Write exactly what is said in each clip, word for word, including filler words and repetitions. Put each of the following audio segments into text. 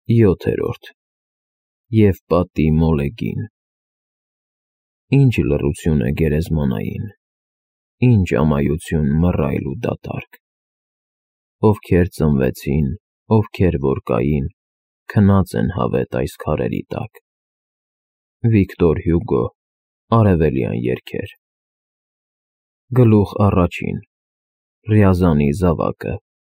յոթերորդ Եվ պատի մոլեգին Ինչ լռություն է գերեզմանային, Ինչ ամայություն մռայլ ու դատարկ, Ովքեր ծնվեցին, ովքեր որ կային, Քնած են հավետ այս քարերի տակ։ Վիկտոր Հյուգո, Արևելյան երգեր Գլուխ առաջին Ռյազանի զավակը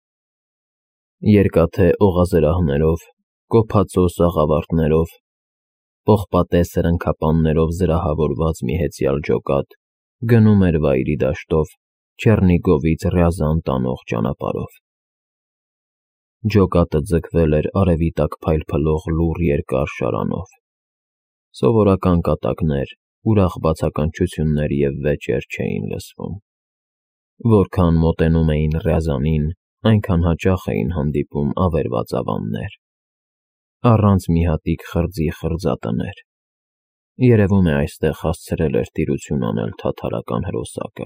Երկաթե օղազրահներով, կոփածո սաղավարտներով, պողպատե սրընքապաններով զրահավորված մի հեծյալ ջոկատ գնում էր վայրի դաշտով Չեռնիգովից Ռյազան տանող ճանապարհով։ Ջոկատը ձգվել էր արևի տակ փայլփլող լուռ երկար շարանով։ Սովորական կատակներ, ուրախ բացականչություններ և վեճեր չէին լսվում։ Որքան մոտենում էին Ռյազանին, այնքան հաճախ էին հանդիպում ավերված ավաններ, առանց մի հատիկ խրձի խրձատներ։ Երևում է այստեղ հասցրել էր տիրություն անել թաթարական հրոսակը։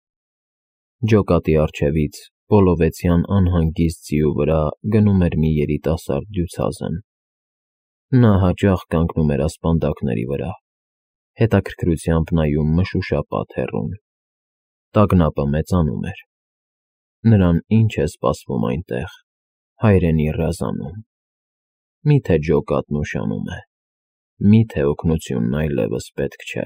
Ջոկատի առջևից Պոլովեցյան անհանգիստ ձիու վրա գնում էր մի երիտասարդ դյուցազն։ Նա հաճախ կանգնում էր ասպանդակների վրա, հետաքրքրությամբ նայում մշուշապատ հեռուն։ Տագնապը մեծանում էր։ Նրան ինչ է սպասվում այնտեղ, հայրենի Ռյազանում։ Մի՞թե ջոկատն ուշանում է, մի՞թե օգնությունն այլևս պետք չէ։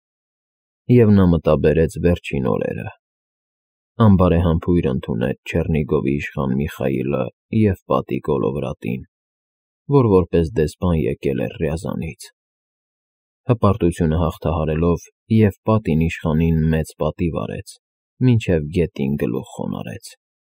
Եվ նա մտաբերեց վերջին օրերը։ Անբարեհամբույր ընդունեց Չեռնիգովի իշխան Միխայիլը և պատի Կոլովրատին, որ որպես դեսպան եկել էր Ռյազանից։ Հպարտությունը հաղթահարելով և պատին իշխանին մեծ պատիվ արեց, մինչև գետին գլուխ խոնարհեց։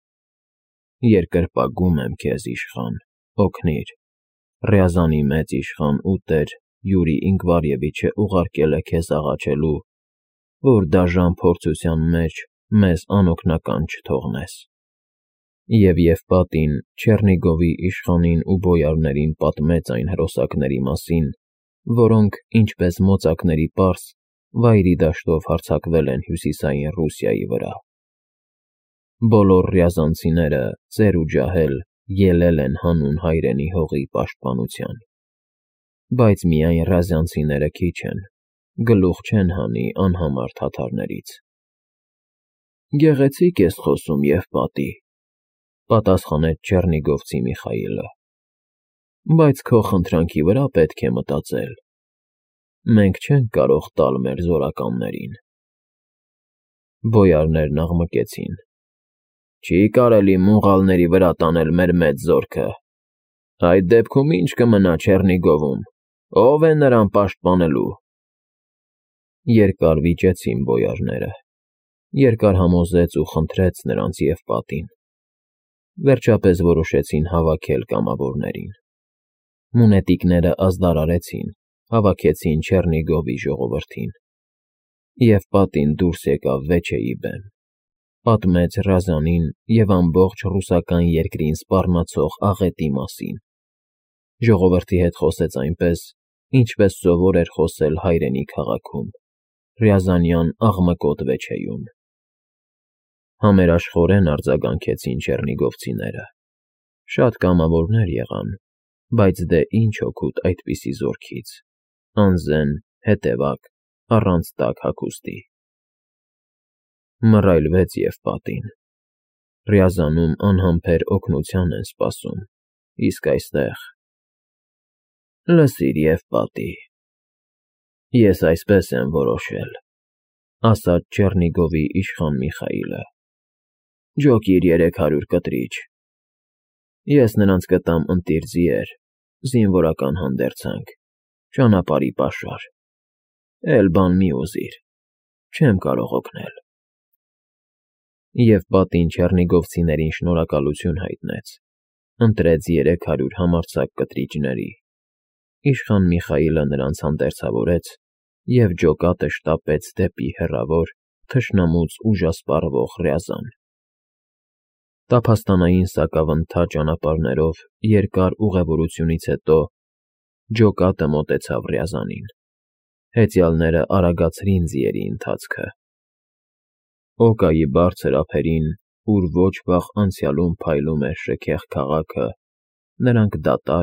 Երկրպագում եմ քեզ, իշխան, օգնիր, Ռյազանի մեծ իշխան ու տեր Յուրի Ինկվարևիչը ուղարկել է քեզ աղաչելու, որ դաժան փորձության մեջ մեզ անօգնական չթողնես։ Եվ Եվպատին Չեռնիգովի իշխանին ու բոյարներին պատմեց այն հրոսակների մասին, որոնք, ինչպես մոծակների պարզ, վայրի դաշտով հարձակվել են հյուսիսային Ռուսիայի վրա։ Բոլոր ռյազանցիները, ծեր ու ջահել, ելել են հանուն հայրենի հողի պաշտպանության։ Բայց միայն ռязանցիները քիչ են, գլուխ չեն հանի անհամար թաթարներից։ Գեղեցիկ ես խոսում, Եվպատի, պատասխանեց Չեռնիգովցի Միխայիլը, բայց քո խնդրանքի վրա պետք է մտածել։ Մենք չենք կարող տալ մեր զորականներին։ Բոյարներն աղմկեցին։ Չի կարելի մուղալների վրա տանել մեր մեծ զորքը։ Այդ դեպքում ի՞նչ կմնա Չեռնիգովում, ով է նրան պաշտպանելու։ Երկար վիճեցին բոյարները, երկար համոզեց ու խնդրեց նրանց Եվպատին։ Վերջապես որոշեցին հավաքել կամավորներին։ Մունետիկները ազդարարեցին, հավաքեցին Չեռնիգովի ժողովրդին։ Եվպատին դուրս եկավ Վեչեի բեմ, պատմեց Ռյազանին և ամբողջ ռուսական երկրին սպառնացող աղետի մասին։ Ժողովրդի հետ խոսեց այնպես, ինչպես սովոր էր խոսել հայրենի քաղաքում, ռյազանյան աղմկոտ Վեչեյում։ Համերաշխորեն արձագանքեցին չեռնիգովցիները։ Շատ կամավորներ եղան, բայց դե ինչ օգուտ այդպիսի զորքից, անզեն, հետևակ, առանց տաք հագուստի։ Մռայլվեց Եվպատին։ Ռյազանում անհամբեր օգնության են սպասում, իսկ այստեղ… Լսիր, Եվպատի, ես այսպես եմ որոշել, ասաց Չեռնիգովի իշխան Միխայիլը. Ջոկիր երեք հարյուր կտրիչ։ Ես նրանց կտամ ընտիր ձիեր, զինվորական հանդերձանք, ճանապարհի պաշար։ Էլ բան մի ուզիր, չեմ կարող օգնել։ Եվպատին չեռնիգովցիներին շնորհակալություն հայտնեց, ընտրեց երեք հարյուր համարձակ կտրիճների։ Իշխան Միխայիլը նրանց հանդերձավորեց և ջոկատը շտապեց դեպի հեռավոր, թշնամուց ուժասպառվող Ռյազան։ Տափաստանային սակավընթաց ճանապարհներով երկար ուղևորությունից հետո ջոկատը մոտեցավ Ռյազանին։ Հեծյալները արագացրին ձիերի ընթացքը։ Օկայի բարձր ափերին, ուր ոչ վաղ անցյալում փայլում էր շքեղ քաղաքը, նրանք դատարկ,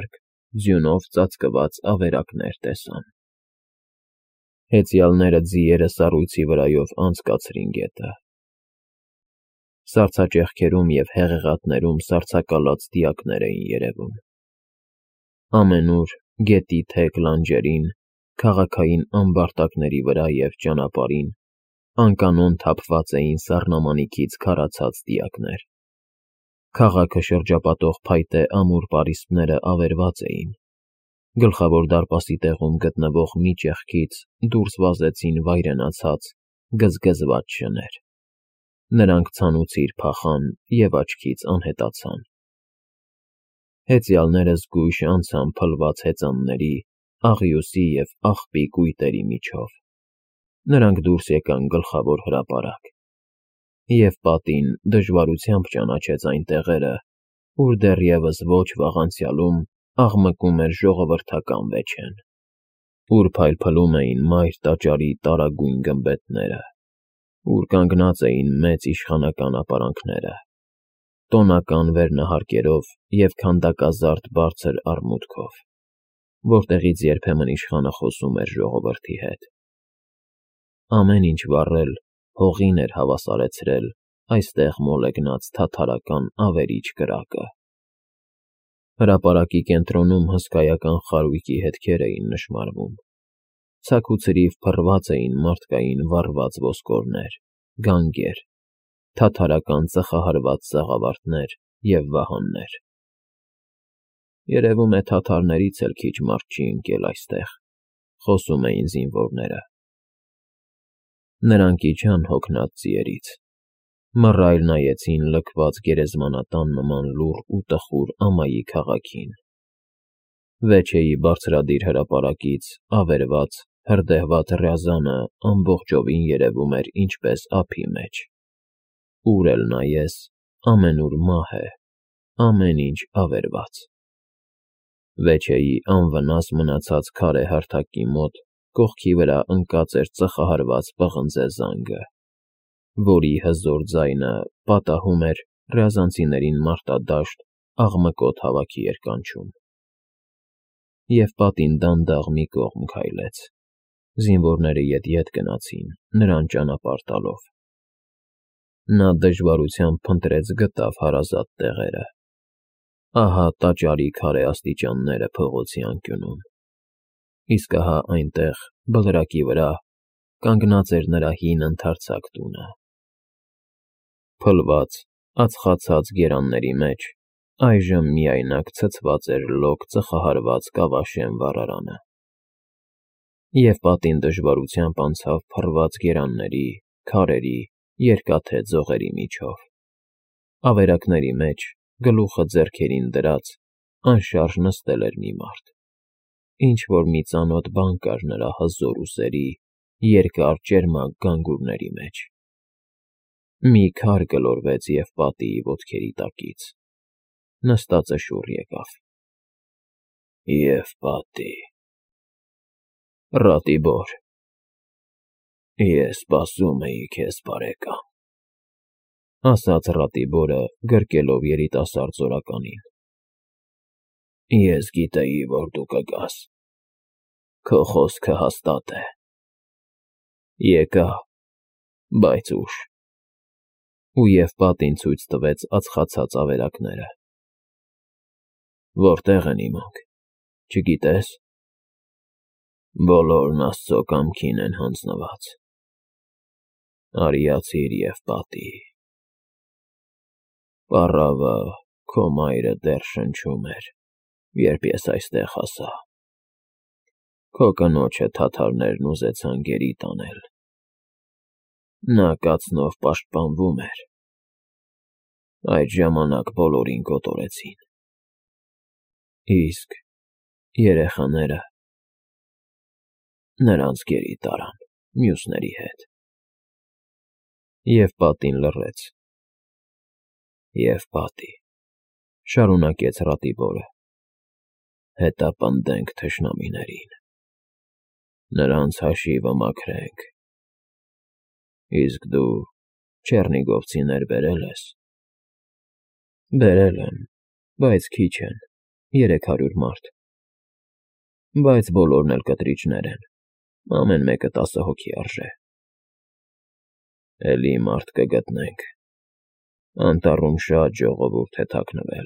ձյունով ծածկված ավերակներ տեսան։ Հեծյալները ձիերը սառույցի վրայով անցկացրին գետը։ Սառցաճեղքերում և հեղեղատներում սառցակալած դիակներ էին երևում։ Ամենուր, գետի թեք լանջերին, քաղաքային ամբարտակների վրա և ճանապարհին անկանոն թափված էին սառնամանիքից քարացած դիակներ։ Քաղաքը շրջապատող փայտե ամուր պարիսպները ավերված էին։ Գլխավոր դարպասի տեղում գտնվող մի ճեղքից դուրս վազեցին վայրենացած, գզգզված շներ։ Նրանք ցանուցիր փախան և աչքից անհետացան։ Հեծյալները զգույշ անցան փլված հեծանների, աղյուսի և աղբի կույտերի միջով։ Նրանք դուրս եկան գլխավոր հրապարակ։ Եվ պատին դժվարությամբ ճանաչեց այն տեղերը, ուր դեռևս ոչ վաղ անցյալում աղմկում էր ժողովրդական վեճեն, ուր փայլփլում էին մայր տաճարի տարագույն գմբեթները, ուր կանգնած էին մեծ իշխանական ապարանքները, տոնական վերնահարկերով և քանդակազարդ բարձր արմունկով, որտեղից երբեմն իշխանը խոսում էր ժողովրդի հետ։ Ամեն ինչ վառել, հողին էր հավասարեցրել այստեղ մոլեգնած թաթարական ավերիչ կրակը։ Հրապարակի կենտրոնում հսկայական խարույկի հետքեր էին նշմարվում։ Ցաքուցրիվ փռված էին մարդկային վառված ոսկորներ, գանգեր, թաթարական ծխահարված սաղավարտներ և վահաններ։ Երևում է թաթարներից էլ քիչ մարդ չի ընկել այստեղ, խոսում էին զինվորները։ Նրանք իջան հոգնած ձիերից, մռայլ նայեցին լքված գերեզմանատան նման լուռ ու տխուր ամայի քաղաքին։ Վեչեի բարձրադիր հրապարակից ավերված, հրդեհված ռյազանը ամբողջովին երևում էր ինչպես ափի մեջ։ Ուր էլ նայես, ամենուր մահ է, ամեն ինչ ավերված։ Վեչեի անվնաս մնացած քարե հարթակի մոտ կողքի վրա ընկած էր ծխահարված պղնձե զանգը, որի հզոր ձայնը պատահում էր ռյազանցիներին մարտադաշտ աղմկոտ հավաքի երկանչում։ Եվ պատին դանդաղ մի կողմ քայլեց։ Զինվորները ետ-ետ գնացին, նրան ճանապարհ տալով։ Նա դժվարությամբ փնտրեց գտավ հարազատ տեղերը։ Ահա տաճարի քարե աստիճանները փողոցի անկյունում։ Իսկ ահա այնտեղ, բլրակի վրա, կանգնած էր նրա հին ընդարձակ տունը։ Փլված, ածխացած գերանների մեջ այժմ միայնակ ցցված էր լոկ ծխահարված կավաշեն վառարանը։ Եվ պատին դժվարությամբ անցավ փռված գերանների, քարերի, երկաթե ձողերի միջով։ Ավերակների մեջ, գլուխը ձեռքերին դրած, անշարժ նստել էր մի մարդ։ Ինչ-որ մի ծանոթ բան կար նրա հզոր ուսերի, երկար ճերմակ գանգուրների մեջ։ Մի քար գլորվեց և պատիի ոտքերի տակից։ Նստածը շուռ եկավ։ Եվ պատի… Ռատիբոր, ես սպասում էի քեզ, բարեկամ, ասաց Ռատիբորը՝ գրկելով երիտասարդ զորականին։ Ես գիտեի, որ դու կգաս։ Քո խոսքը հաստատ է։ Եկա, բայց ուշ։ Ու պատին ցույց տվեց ածխացած ավերակները։ Որտե՞ղ են իմանք, չգիտես։ Բոլորն Աստծո կամքին են հանձնված։ Արիացիր և պատի։ Պառավը, քո մայրը դեռ շնչում էր, երբ ես այստեղ հասա։ Քո կնոջը թաթարներն ուզեցան գերի տանել։ Նա կացնով պաշտպանվում էր։ Այդ ժամանակ բոլորին կոտորեցին։ Իսկ երեխաները… նրանց գերի տարան, մյուսների հետ։ Եվ պատին լռեց։ Եվ պատի, շարունակեց Ռատիբորը, հետապնդենք թշնամիներին, նրանց հաշիվը մաքրենք։ Իսկ դու չեռնիգովցիներ բերել ես։ Բերել եմ, բայց քիչ են, երեք հարյուր մարդ։ բայց բոլորն էլ կտրիչներ են, ամեն մեկը տասը հոգի արժե։ Էլի մարդ կգտնենք, անտառում շատ ժողովուրդ է թաքնվել։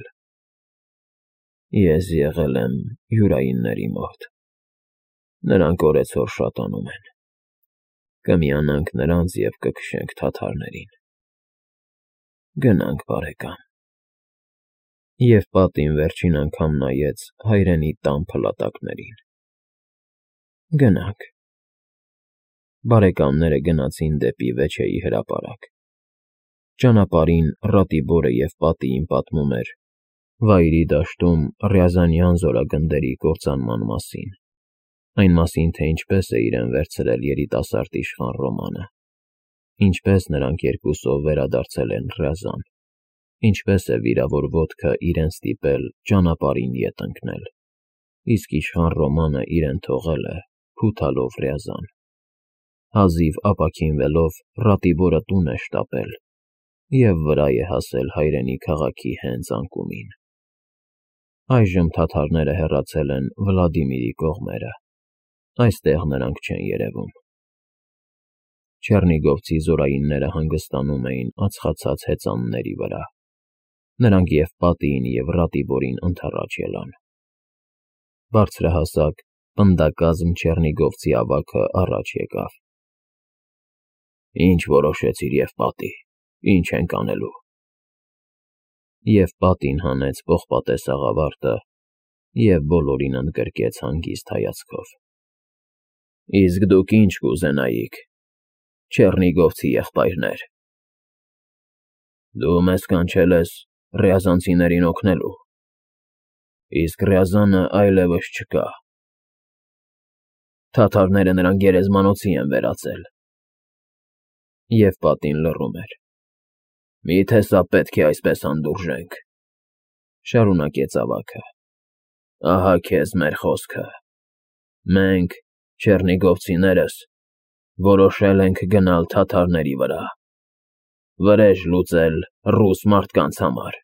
Ես եղել եմ յուրայինների մոտ, նրանք օրեցօր շատանում են, կմիանանք նրանց և կքշենք թաթարներին։ Գնանք, բարեկամ։ Եվ պատին վերջին անգամ նայեց հայրենի տան փլատակներին։ Գնանք։ Բարեկամները գնացին դեպի Վեչեի հրապարակ։ Ճանապարհին Ռատիբորը և պատիին պատմում էր վայրի դաշտում Ռյազանյան զորագնդերի կործանման մասին, այն մասին, թե ինչպես է իրեն վերցրել երիտասարդ իշխան Ռոմանը, ինչպես նրանք երկուսով վերադարձել են Ռյազան, ինչպես է վիրավոր ոտքը իրեն ստիպել ճանապարհին ետ ընկնել, իսկ իշխան Ռոմանը իրեն թողել է փութալով Ռյազան։ Հազիվ ապաքինվելով Ռատիբորը տուն է շտապել և վրա է հասել հայրենի քաղաքի հենց անկումին։ Այժմ թաթարները հեռացել են Վլադիմիրի կողմերը, այստեղ նրանք չեն երևում։ Չեռնիգովցի զորայինները հանգստանում էին ածխացած հեծանների վրա։ Նրանք և պատիին և Ռատիբորին ընդառաջ ելան։ Բարձրահասակ, պնդակազմ չեռնիգովցի ավագը առաջ եկավ։ Ինչ որոշեցիր, Եվպատի, ինչ ենք անելու։ Եվ պատին հանեց պողպատե սաղավարտը և բոլորին ընդգրկեց հանգիստ հայացքով։ Իսկ դուք ինչ կուզենայիք, չեռնիգովցի եղբայրներ։ Դու մեզ կանչել ես ռյազանցիներին օգնելու, իսկ Ռյազանը այլևս չկա։ Թաթարները նրան գերեզմանոցի են վերածել։ Եվ պատին լռում էր։ Մի՞թե սա պետք է այսպես հանդուրժենք, շարունակեց ավագը։ Ահա քեզ մեր խոսքը։ Մենք, չեռնիգովցիներս, որոշել ենք գնալ թաթարների վրա, վրեժ լուծել ռուս մարդկանց համար։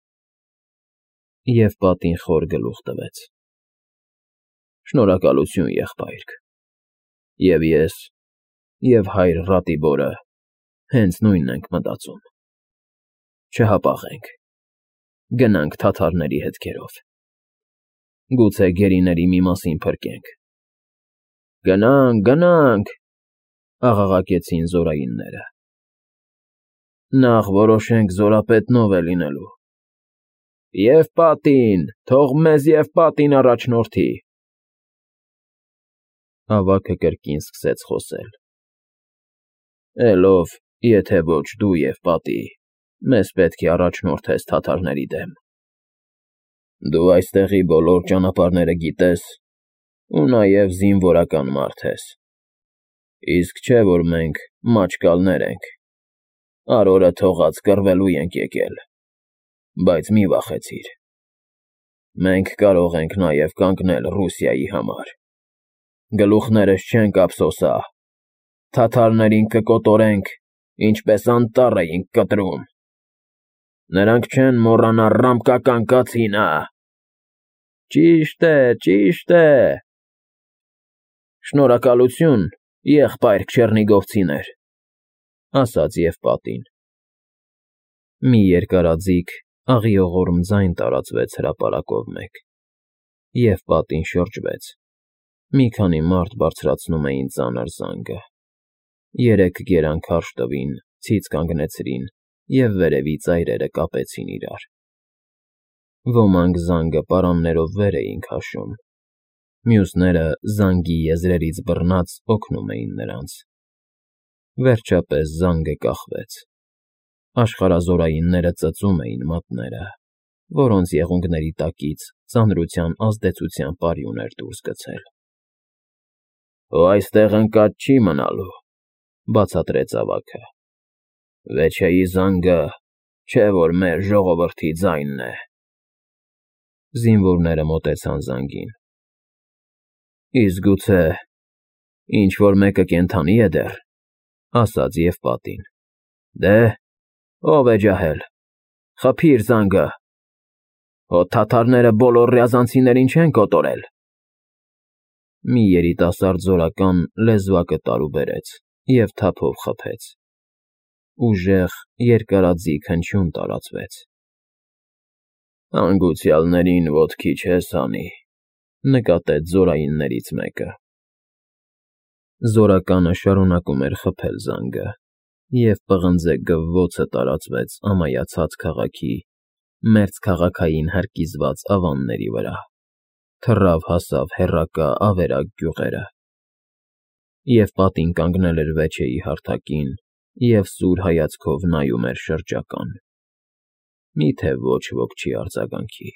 Եվ պատին խոր գլուխ տվեց։ Շնորհակալություն, եղբայրք, և ես, և հայր Ռատիբորը հենց նույնն ենք մտածում։ Չհապաղենք, գնանք թաթարների հետքերով։ Գուցե գերիների մի մասին փրկենք։ Գնանք, գնանք, աղաղակեցին զորայինները։ Նախ որոշենք զորապետնով է լինելու։ Եվ պատին, թող մեզ և պատին առաջնորդի։ Ավագը կրկին սկսեց խոսել։ Էլով, եթե ոչ դու, Եվպատի, մեզ պետք է առաջնորդես թաթարների դեմ։ Դու այստեղի բոլոր ճանապարհները գիտես ու նաև զինվորական մարդ ես։ Իսկ չէ, որ մենք մաճկալներ ենք, արորը թողած կռվելու ենք եկել, բայց մի վախեցիր։ Մենք կարող ենք նաև կանգնել Ռուսիայի համար։ Գլուխներս չենք ափսոսա, թաթարներին կկոտորենք, ինչպես անտառ էինք կտրում։ Նրանք չեն մոռանա ռամկական կացինը։ Ճիշտ է, ճիշտ է։ Շնորհակալություն, եղբայր չեռնիգովցիներ, ասաց Եվպատին։ Մի երկարաձիգ, աղիողորմ ձայն տարածվեց հրապարակով մեկ։ Եվպատին շրջվեց։ Մի քանի մարդ բարձրացնում էին ծանր զանգը։ Երեք գերանքարշ տվին, ցից կանգնեցրին և վերևի ծայրերը կապեցին իրար։ Ոմանք զանգը պարաններով վեր էին քաշում, մյուսները զանգի եզրերից բռնած օգնում էին նրանց։ Վերջապես զանգը կախվեց։ Աշխարհազորայինները ծծում էին մատները, որոնց եղունգների տակից ծանրության ազդեցության պարյուն էր դուրս գցել։ Ու այստեղ ընկած չի մնալու, բացատրեց ավագը։ Վեչեի զանգը չէ, որ մեր ժողովրդի ձայնն է։ Զինվորները մոտեցան զանգին։ Իսկ գուցե ինչ-որ մեկը կենդանի է դեռ, ասաց Եվպատին։ Դե, ով է ջահել, խփիր զանգը։ Հո թաթարները բոլոր ռյազանցիներին չեն կոտորել։ Մի երիտասարդ զորական լեզվակը տարուբերեց և թափով խփեց։ Ուժեղ, երկարաձիգ հնչյուն տարածվեց։ «Հանգուցյալներին ոտքի չես հանի», նկատեց զորայիններից մեկը։ Զորականը շարունակում էր խփել զանգը, և պղնձե գվվոցը տարածվեց ամայացած քաղաքի, մերձքաղաքային հրկիզված ավանների վրա, թռավ հասավ հեռակա ավերակ գյուղերը։ Եվ պատին կանգնել էր Վեչեի հարթակին և սուր հայացքով նայում էր շրջական։ Մի՞թե ոչ ոք չի արձագանքի։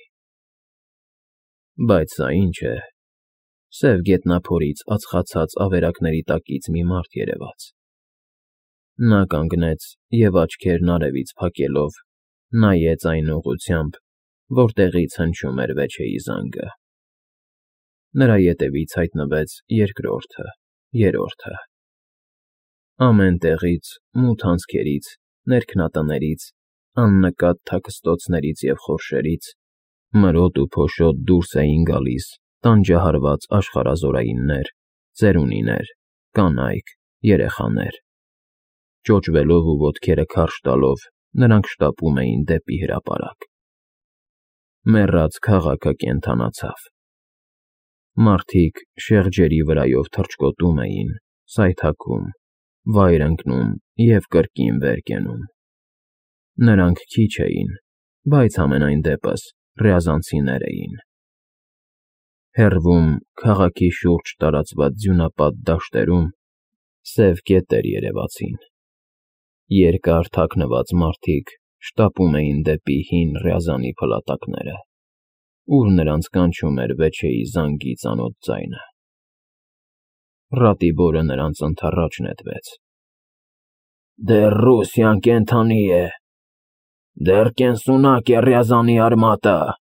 Բայց սա ի՞նչ է, սև գետնափորից ածխացած ավերակների տակից մի մարդ երևաց։ Նա կանգնեց և աչքերն արևից փակելով, նայեց այն ուղղությամբ, որտեղից հնչում էր Վեչեի զանգը։ Նրա ետևից հայտնվեց երկրորդը, երրորդը։ Ամեն տեղից, մութ անցքերից, ներքնատներից, աննկատ թաքստոցներից և խորշերից մրոտ ու փոշոտ դուրս էին գալիս տանջահարված աշխարհազորայիններ, ծերունիներ, կանայք, երեխաներ։ Ճոճվելով ու ոտքերը քարշ տալով՝ նրանք շտապում էին դեպի հրապարակ։ Մեռած քաղաքը կենդանացավ։ Մարդիկ շեղջերի վրայով թռչկոտում էին, սայթաքում, վայր ընկնում և կրկին վեր կենում։ Նրանք քիչ էին, բայց համենայն դեպս ռյազանցիներ էին։ Հեռվում, քաղաքի շուրջ տարածված ձյունապատ դաշտերում սև կետեր երևացին։ Երկար թաքնված մարդիկ շտապում էին դեպի հին ռյազանի փլատակները, ուր նրանց կանչում էր Վեչեի զանգի ծանոթ ձայնը։ Ռատիբորը նրանց ընդառաջ նետվեց։ «Դեռ Ռուսիան կենդանի է, դեռ կենսունակ է ռյազանի արմատը»,